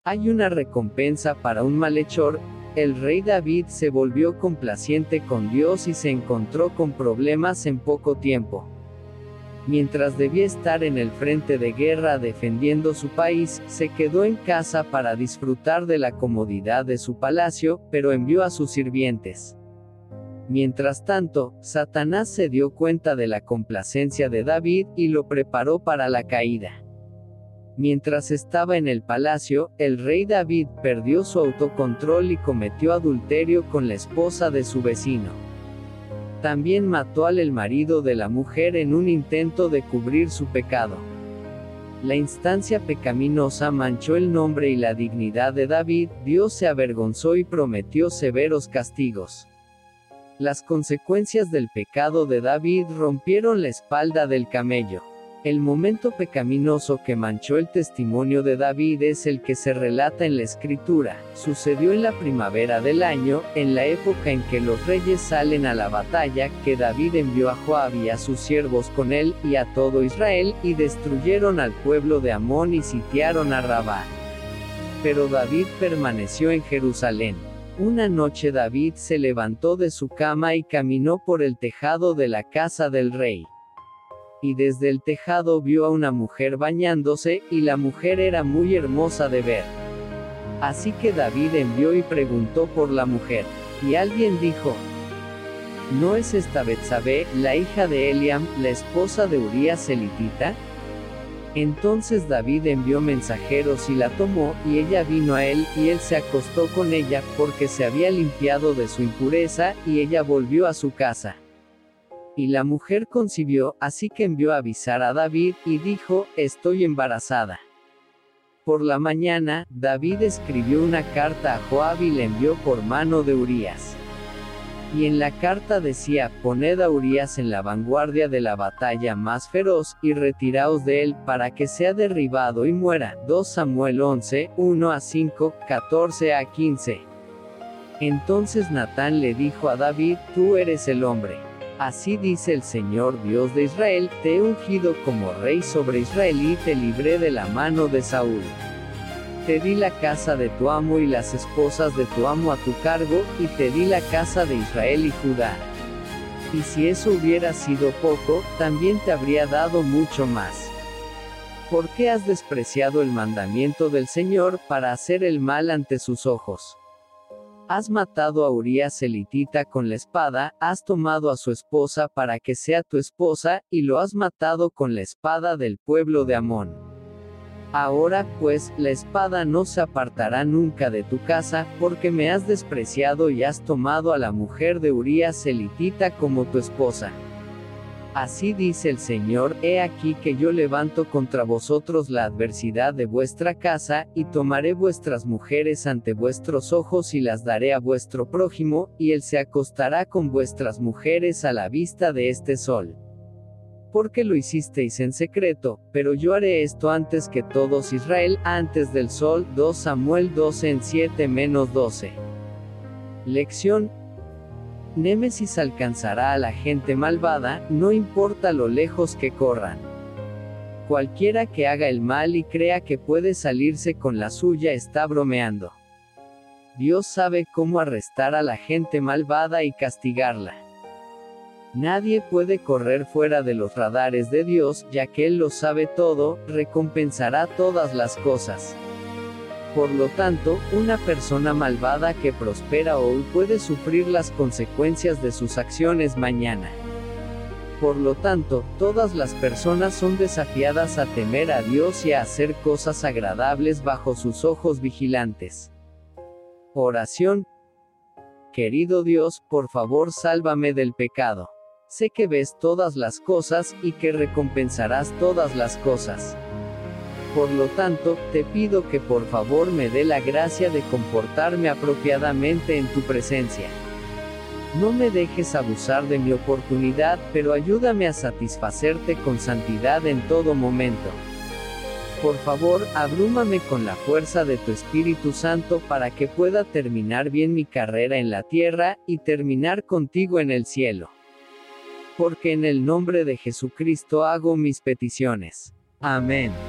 Hay una recompensa para un malhechor. El rey David se volvió complaciente con Dios y se encontró con problemas en poco tiempo. Mientras debía estar en el frente de guerra defendiendo su país, se quedó en casa para disfrutar de la comodidad de su palacio, pero envió a sus sirvientes. Mientras tanto, Satanás se dio cuenta de la complacencia de David, y lo preparó para la caída. Mientras estaba en el palacio, el rey David perdió su autocontrol y cometió adulterio con la esposa de su vecino. También mató al marido de la mujer en un intento de cubrir su pecado. La instancia pecaminosa manchó el nombre y la dignidad de David. Dios se avergonzó y prometió severos castigos. Las consecuencias del pecado de David rompieron la espalda del camello. El momento pecaminoso que manchó el testimonio de David es el que se relata en la Escritura. Sucedió en la primavera del año, en la época en que los reyes salen a la batalla, que David envió a Joab y a sus siervos con él, y a todo Israel, y destruyeron al pueblo de Amón y sitiaron a Rabá. Pero David permaneció en Jerusalén. Una noche David se levantó de su cama y caminó por el tejado de la casa del rey. Y desde el tejado vio a una mujer bañándose, y la mujer era muy hermosa de ver. Así que David envió y preguntó por la mujer. Y alguien dijo: ¿no es esta Betsabé, la hija de Eliam, la esposa de Urías elitita? Entonces David envió mensajeros y la tomó, y ella vino a él, y él se acostó con ella, porque se había limpiado de su impureza, y ella volvió a su casa. Y la mujer concibió, así que envió a avisar a David, y dijo: estoy embarazada. Por la mañana, David escribió una carta a Joab y la envió por mano de Urías. Y en la carta decía: poned a Urías en la vanguardia de la batalla más feroz, y retiraos de él, para que sea derribado y muera. 2 Samuel 11, 1-5, 14-15. Entonces Natán le dijo a David: tú eres el hombre. Así dice el Señor Dios de Israel: te he ungido como rey sobre Israel y te libré de la mano de Saúl. Te di la casa de tu amo y las esposas de tu amo a tu cargo, y te di la casa de Israel y Judá. Y si eso hubiera sido poco, también te habría dado mucho más. ¿Por qué has despreciado el mandamiento del Señor, para hacer el mal ante sus ojos? Has matado a Urías elitita con la espada, has tomado a su esposa para que sea tu esposa, y lo has matado con la espada del pueblo de Amón. Ahora, pues, la espada no se apartará nunca de tu casa, porque me has despreciado y has tomado a la mujer de Urías elitita como tu esposa. Así dice el Señor: he aquí que yo levanto contra vosotros la adversidad de vuestra casa, y tomaré vuestras mujeres ante vuestros ojos y las daré a vuestro prójimo, y él se acostará con vuestras mujeres a la vista de este sol. Porque lo hicisteis en secreto, pero yo haré esto antes que todos Israel, antes del sol. 2 Samuel 12:7-12. Lección: Némesis alcanzará a la gente malvada, no importa lo lejos que corran. Cualquiera que haga el mal y crea que puede salirse con la suya está bromeando. Dios sabe cómo arrestar a la gente malvada y castigarla. Nadie puede correr fuera de los radares de Dios, ya que Él lo sabe todo, recompensará todas las cosas. Por lo tanto, una persona malvada que prospera hoy puede sufrir las consecuencias de sus acciones mañana. Por lo tanto, todas las personas son desafiadas a temer a Dios y a hacer cosas agradables bajo sus ojos vigilantes. Oración. Querido Dios, por favor sálvame del pecado. Sé que ves todas las cosas, y que recompensarás todas las cosas. Por lo tanto, te pido que por favor me dé la gracia de comportarme apropiadamente en tu presencia. No me dejes abusar de mi oportunidad, pero ayúdame a satisfacerte con santidad en todo momento. Por favor, abrúmame con la fuerza de tu Espíritu Santo para que pueda terminar bien mi carrera en la tierra, y terminar contigo en el cielo. Porque en el nombre de Jesucristo hago mis peticiones. Amén.